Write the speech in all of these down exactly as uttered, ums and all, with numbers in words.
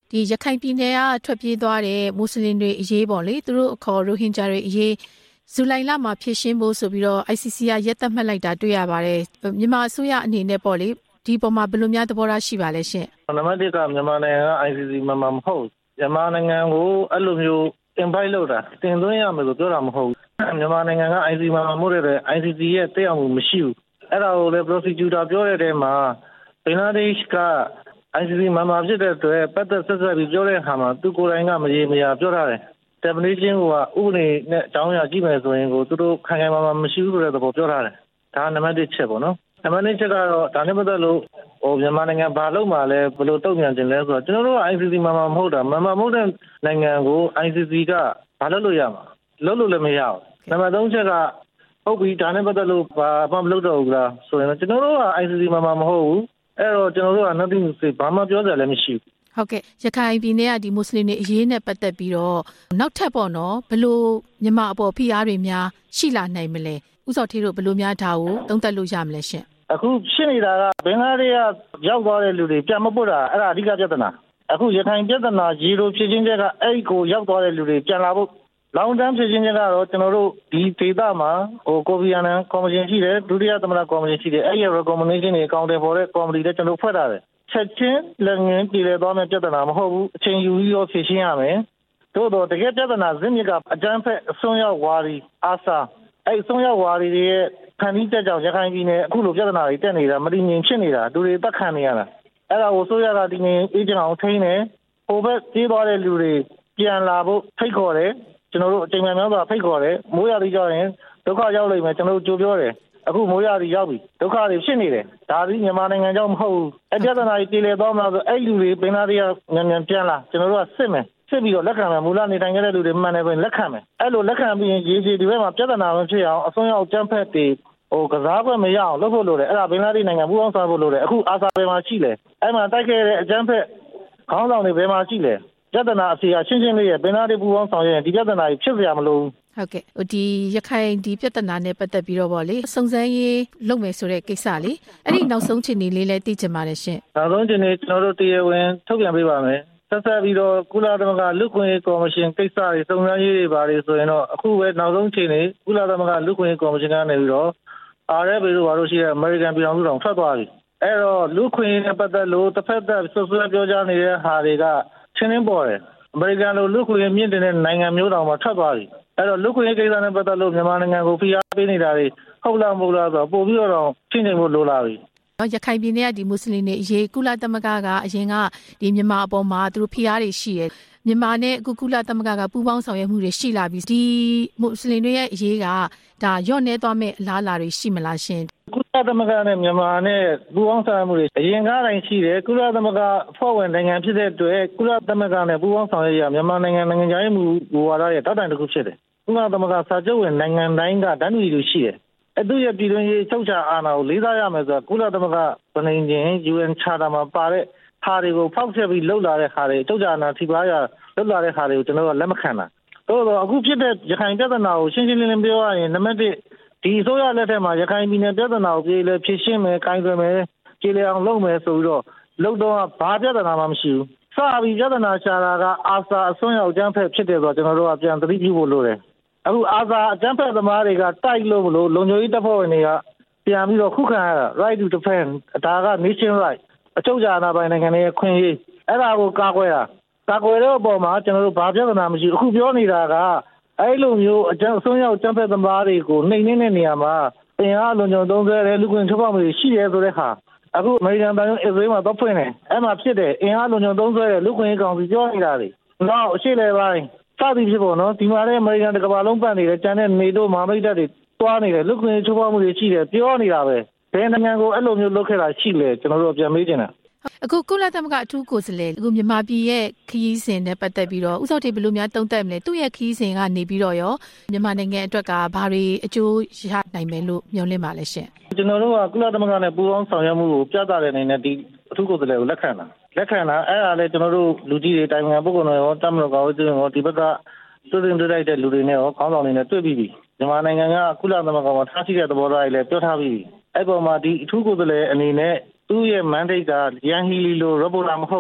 ဒီရခိုင်ပြည်နယ်ကထွက်ပြေးသွားတဲ့မွတ်စလင်တွေအရေးပေါ့လေသူတို့အခေါ်ရိုဟင်ဂျာတွေအရေးဇူလိုင်လမှာဖြစ်ရှင်းဖို့ဆိုပြီးတော့ I C C ကရက်သက်မှတ်လိုက်တာတွေ့ရပါတယ်မြန်မာအစိုးရအနေနဲ့ပေါ့လေဒီပုံမှာဘယ်လိုများသဘောထားရှိပါလဲရှင်နံပါတ်တစ်ကမြန်မာနိုင်ငံက I C C မှာမဟုတ်မြန်မာနိုင်ငံကိုအဲ့လိုမျိုး invite လုပ်တာတင်သွင်းရမယ်လို့ပြောတာမဟုတ်ဘူးမြန်မာနိုင်ငံက I C C မှာမဟုတ်တဲ့ I C C ရဲ့တက်ရောက်မှုမရှိဘူးအဲ့ဒါကိုလည်း prosecutor ပြောတဲ့တဲမှာဘင်္ဂလားဒေ့ရှ်က I C C မှာမှာဖြစ်တဲ့အတွက်ပတ်သက်ဆက်ဆက်ပြီးပြောတဲ့အခါမှာသူကိုယ်တိုင်ကမရေမရာပြောထားတယ် definition ကဥပဒေနဲ့အကြောင်းအရာကြည့်မယ်ဆိုရင်ကိုသူတို့ခိုင်ခိုင်မာမာမရှိဘူးဆိုတဲ့သဘောပြောထားတယ်ဒါနံပါတ်တစ်ချက်ပေါ့နော်နံပါတ်နှစ်ချက်ကတော့ဒါနဲ့ပတ်သက်လို့ဟိုမြန်မာနိုင်ငံဘာလို့မှလဲဘယ်လိုတုံ့ပြန်ခြင်းလဲဆိုတော့ကျွန်တော်တို့က I C C မှာမဟုတ်တာမမမဟုတ်တဲ့နိုင်ငံကို I C C ကဘာလုပ်လို့ရမှာလုပ်လို့လည်းမရဘူးနံပါတ်သုံးချက်ကဟုတ်ပြီဒါနဲ့ပတ်သက်လို့ဘာမှမလုပ်တော့ဘူးလားဆိုရင်ကျွန်တော်တို့က I C C မှာမဟုတ်ဘူးအဲ့တော့ကျွန်တော်တို့က nothing to say ဘာမှပြောစရာလည်းမရှိဘူးဟုတ်ကဲ့ရခိုင်ပြည်နယ်ကဒီမွတ်စလင်တွေအရေးနဲ့ပတ်သက်ပြီးတော့နောက်ထပ်ပေါ့နော်ဘယ်လိုမြန်မာအပေါ်ဖိအားတွေများရှိလာနိုင်မလဲဥစောထေးတို့ဘယ်လိုများဒါကိုသုံးသပ်လို့ရမလဲရှင်အခုဖြစ်နေတာကဘင်္ဂလားဒေ့ရှ်ကရောက်သွားတဲ့လူတွေပြန်မပို့တာအဲ့ဒါအဓိကပြဿနာအခုရခိုင်ပြဿနာရေလိုဖြစ်ချင်းချက်ကအဲ့ကိုရောက်သွားတဲ့လူတွေပြန်လာဖို့လောင်တန်းဖြစ်ချင်းချက်ကတော့ကျွန်တော်တို့ဒီဒေသမှာဟိုကိုဗီယန်နန်ကော်မရှင်ရှိတယ်ဒုတိယသမ္မတကော်မရှင်ရှိတယ်အဲ့ဒီ recommendation တွေအကောင့်တွေပေါ်တဲ့ကော်မတီလည်းကျွန်တော်ဖွဲ့ထားတယ်ချက်ချင်းလည်းငင်းပြည်လေသွားမယ့်ပြဿနာမဟုတ်ဘူးအချိန်ယူပြီးတော့ဖြေရှင်းရမယ်တို့တော့တကယ်ပြဿနာဇင်းမြစ်ကအကြမ်းဖက်အစွန်းရောက်ဝါဒီအာစာအဲ့အစွန်းရောက်ဝါဒီတွေရဲ့ခံပြီးတက်ကြောင်ရခိုင်ပြည်နယ်အခုလိုပြဿနာတွေတက်နေတာမတည်ငြိမ်ဖြစ်နေတာလူတွေတက်ခံနေရတာအဲ့ဒါကိုဆိုရတာဒီငြိမ်အေးချမ်းအောင်ထိန်းတယ်ဟိုဘက်ပြေးသွားတဲ့လူတွေပြန်လာဖို့ဖိတ်ခေါ်တယ်ကျွန်တော်တို့အချိန်မှန်များစွာဖိတ်ခေါ်တယ်မိုးရသည်ကြောင့်ရင်ဒုက္ခရောက်လိမ့်မယ်ကျွန်တော်တို့ကြိုပြောတယ်အခုမိုးရသည်ရောက်ပြီဒုက္ခတွေဖြစ်နေတယ်ဒါပြီးမြန်မာနိုင်ငံကြောင့်မဟုတ်ဘူးအပြဿနာကြီးပြည်လေသွားမှဆိုအဲ့လူတွေပင်နာတွေကညံညံပြန်လာကျွန်တော်တို့ကစစ်မယ်စစ်ပြီးတော့လက်ခံမယ်မူလနေထိုင်ခဲ့တဲ့လူတွေမှန်တယ်ပဲလက်ခံမယ်အဲ့လိုလက်ခံပြီးရင်ရေးကြီးဒီဘက်မှာပြဿနာမဖြစ်အောင်အစွန်းရောက်ကြမ်းဖက်တွေဟိုကစားပွဲမရအောင်လုပ်ဖို့လိုတယ်အဲ့ဒါဘင်္ဂလားဒေ့ရှ်နိုင်ငံပူးပေါင်းဆောင်ဖို့လိုတယ်အခုအာဆာဘယ်မှာရှိလဲအဲ့မှာတိုက်ခဲ့တဲ့အကြမ်းဖက်ခေါင်းဆောင်တွေဘယ်မှာရှိလဲပြဿနာအစီအရှင်းရှင်းလေးရဲ့ဘင်္ဂလားဒေ့ရှ်ပူးပေါင်းဆောင်ရင်ဒီပြဿနာကြီးဖြစ်เสียမလို့ဟုတ်ကဲ့ဒီရခိုင်ဒီပြဿနာနဲ့ပတ်သက်ပြီးတော့ဗောလေစုံစမ်းရေးလုပ်မယ်ဆိုတဲ့ကိစ္စလေးအဲ့ဒီနောက်ဆုံးချိန်လေးလည်းသိချင်ပါတယ်ရှင်နောက်ဆုံးချိန်လေးကျွန်တော်တို့တရားဝင်ထုတ်ပြန်ပေးပါမယ်ဆက်ဆက်ပြီးတော့ကုလသမဂ္ဂလူ့ခွင့်ရေးကော်မရှင်ကိစ္စတွေစုံစမ်းရေးတွေပါလေဆိုရင်တော့အခုပဲနောက်ဆုံးချိန်လေးကုလသမဂ္ဂလူ့ခွင့်ရေးကော်မရှင်ကနေပြီးတော့အားရပေလို့ဘာလို့ရှိတဲ့ American ပြည်အောင်စုတော်ထွက်သွားပြီအဲ့တော့လူ့ခွင့်ရေးနဲ့ပတ်သက်လို့တစ်ဖက်သက်ဆွဆွဲပြောကြားနေတဲ့ဟာတွေကချင်းချင်းပေါ်တယ်အမေရိကန်လိုလူ့ခွင့်ရေးမြင့်တင်တဲ့နိုင်ငံမျိုးတောင်မှထွက်သွားပြီအဲ့တော့လူ့ခွင့်ရေးကိစ္စနဲ့ပတ်သက်လို့မြန်မာနိုင်ငံကိုဖိအားပေးနေတာတွေဟုတ်လားမဟုတ်လားဆိုတော့ပို့ပြီးတော့ချင်းချင်းဖို့လိုလာပြီရခိုင်ပြည်နယ်ကဒီမွတ်စလင်တွေအရေးကုလသမဂ္ဂကအရင်ကဒီမြန်မာအပေါ်မှာသူတို့ဖိအားတွေရှိတယ်မြန်မာနဲ့အခုကုလသမဂ္ဂကပူးပေါင်းဆောင်ရွက်မှုတွေရှိလာပြီးဒီမွတ်စလင်တွေရဲ့အရေးကဒါရော့နေသွားမဲ့အလားအလာတွေရှိမလားရှင်ကုလသမဂ္ဂနဲ့မြန်မာနဲ့ပူးပေါင်းဆောင်ရွက်မှုတွေအရင်ကတိုင်းရှိတယ်ကုလသမဂ္ဂအဖွဲ့ဝင်နိုင်ငံဖြစ်တဲ့အတွက်ကုလသမဂ္ဂနဲ့ပူးပေါင်းဆောင်ရွက်ရမြန်မာနိုင်ငံနိုင်ငံခြားရေးမူဝါဒရဲ့တောက်တိုင်တစ်ခုဖြစ်တယ်ကုလသမဂ္ဂစာချုပ်ဝင်နိုင်ငံတိုင်းကတန်းတူလူရှိတယ်အတူရပြည်တွင်းရေးချုပ်ချာအာဏာကိုလေးစားရမယ်ဆိုတော့ကုလသမဂ္ဂဗဏိချင်း U N Charter မှာပါတဲ့ဟာတွေကိုဖောက်ဖျက်ပြီးလှုပ်လာတဲ့ဟာတွေချုပ်ချာအာဏာထိပါရလှုပ်လာတဲ့ဟာတွေကိုကျွန်တော်တို့လက်မခံတာတော့အခုဖြစ်တဲ့ရခိုင်ပြဿနာကိုရှင်းရှင်းလင်းလင်းပြောရရင်နံပါတ်တစ်ဒီအစိုးရလက်ထက်မှာရခိုင်ပြည်နယ်ပြဿနာကိုပြေလေဖြေရှင်းမယ်၊ကိုင်တွယ်မယ်၊ကြေလေအောင်လုပ်မယ်ဆိုပြီးတော့လုပ်တော့ဘာပြဿနာမှမရှိဘူး။စပြီးပြဿနာရှာတာကအာဆာအစွန်းရောက်အကြမ်းဖက်ဖြစ်တယ်ဆိုတော့ကျွန်တော်တို့ကပြန်သတိပြုဖို့လိုတယ်။အခုအာဆာအကြမ်းဖက်သမားတွေကတိုက်လို့မလို့လုံခြုံရေးတပ်ဖွဲ့ဝင်တွေကပြန်ပြီးတော့ခုခံရတာ right to defend ဒါက nation right အချုပ်အခြာအာဏာပိုင်နိုင်ငံရဲ့ခွင့်ရေးအဲ့ဒါကိုကာကွယ်တာကာကွယ်တဲ့အပေါ်မှာကျွန်တော်တို့ဘာပြဿနာမရှိဘူးအခုပြောနေတာကအဲ့လိုမျိုးအကြမ်းအစွန်းရောက်ကြမ်းဖက်သမားတွေကိုနှိမ်နှင်းတဲ့နေရာမှာအင်အားလုံခြုံသုံးစွဲတဲ့လူခွင့်ချိုးဖောက်မှုတွေရှိတယ်ဆိုတဲ့ဟာအခုအမေရိကန်ပြည်အစ္စရေးမှာတော့ဖွင့်တယ်အဲ့မှာဖြစ်တယ်အင်အားလုံခြုံသုံးစွဲတဲ့လူခွင့်ကောင်စီပြောနေတာတွေနောက်အရှိလေပိုင်းစသည်ဖြစ်ပေါ်နော်ဒီမှာလည်းအမေရိကန်တကမ္ဘာလုံးပတ်နေတယ်ကျန်တဲ့နေတိုးမဟာမိတ်တပ်တွေတွားနေတယ်လူခွင့်ချိုးဖောက်မှုတွေရှိတယ်ပြောနေတာပဲဘယ်နိုင်ငံကိုအဲ့လိုမျိုးလုပ်ခဲ့တာရှိလဲကျွန်တော်တို့ပြန်မေးချင်တာအခုကုလသမဂ္ဂအထူးကိုယ်စားလှယ်အခုမြန်မာပြည်ရဲ့ခရီးစဉ်နဲ့ပတ်သက်ပြီးတော့ဥစောတေဘယ်လိုများတုံ့တက်မလဲသူ့ရဲ့ခရီးစဉ်ကနေပြီးတော့ရောမြန်မာနိုင်ငံအတွက်ကဘာတွေအကျိုးရနိုင်မယ်လို့မျှော်လင့်ပါလဲရှင်ကျွန်တော်တို့ကကုလသမဂ္ဂနဲ့ပူးပေါင်းဆောင်ရွက်မှုကိုပြသတဲ့အနေနဲ့ဒီအထူးကိုယ်စားလှယ်ကိုလက်ခံတာလက်ခံတာအဲ့ဒါလည်းကျွန်တော်တို့လူကြီးတွေတိုင်ပင်ပုဂ္ဂိုလ်တွေရောတမန်တော်ကောင်းတွေရောဒီဘက်ကသူတင်တွေ့တဲ့လူတွေနဲ့ရောခေါင်းဆောင်တွေနဲ့တွေ့ပြီးပြီမြန်မာနိုင်ငံကကုလသမဂ္ဂမှာထားရှိတဲ့သဘောထားတွေလည်းပြောထားပြီးပြီအဲ့ပေါ်မှာဒီအထူးကိုယ်စားလှယ်အနေနဲ့သူ့ရဲ့ mandate ကရန်ဟီလီလိုရပိုလာမဟုတ်ဘူး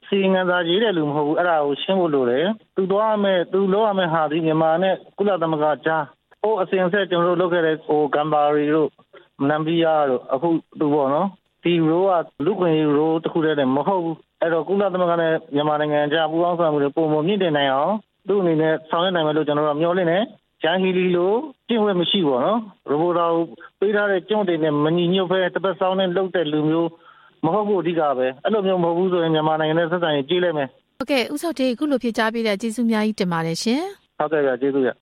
စီငန်သာရေးတဲ့လူမဟုတ်ဘူးအဲ့ဒါကိုရှင်းဖို့လိုတယ်သူသွားမယ်သူလောက်ရမယ်ဟာဒီမြန်မာနဲ့ကုလသမဂ္ဂကြားဟိုအစဉ်ဆက်ကျွန်တော်တို့လုပ်ခဲ့တဲ့ဟိုဂမ်ဘာရီတို့နမ်ဘီယာတို့အခုသူပေါ့နော်ဒီရိုးကလူခွင့်ရိုးတစ်ခုတည်းနဲ့မဟုတ်ဘူးအဲ့တော့ကုလသမဂ္ဂနဲ့မြန်မာနိုင်ငံကြားပူးပေါင်းဆောင်မှုတွေပုံမှန်မြင့်တင်နိုင်အောင်သူ့အနေနဲ့ဆောင်ရွက်နိုင်မယ်လို့ကျွန်တော်တို့မျှော်လင့်နေဂျန်ဟီလီလိုကျင့်ဝတ်မရှိပါတော့ရိုဘိုတာပေးထားတဲ့ကျုံ့တွေနဲ့မညီညွတ်ပဲတစ်ပတ်ဆောင်နဲ့လုပ်တဲ့လူမျိုးမဟုတ်ဘူးအဓိကပဲအဲ့လိုမျိုးမဟုတ်ဘူးဆိုရင်မြန်မာနိုင်ငံနဲ့ဆက်ဆံရေးကြီးလိုက်မယ်ဟုတ်ကဲ့ဦးစောတေးအခုလိုဖြေကြားပေးတဲ့ကျေးဇူးများကြီးတင်ပါတယ်ရှင်ဟုတ်ကဲ့ပါကျေးဇူးရ